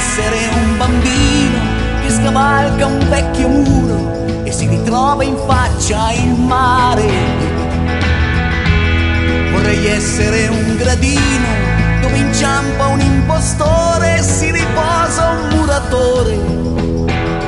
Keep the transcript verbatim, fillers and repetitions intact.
essere un bambino che scavalca un vecchio muro e si ritrova in faccia il mare. Vorrei essere un gradino dove inciampa un impostore e si riposa un muratore.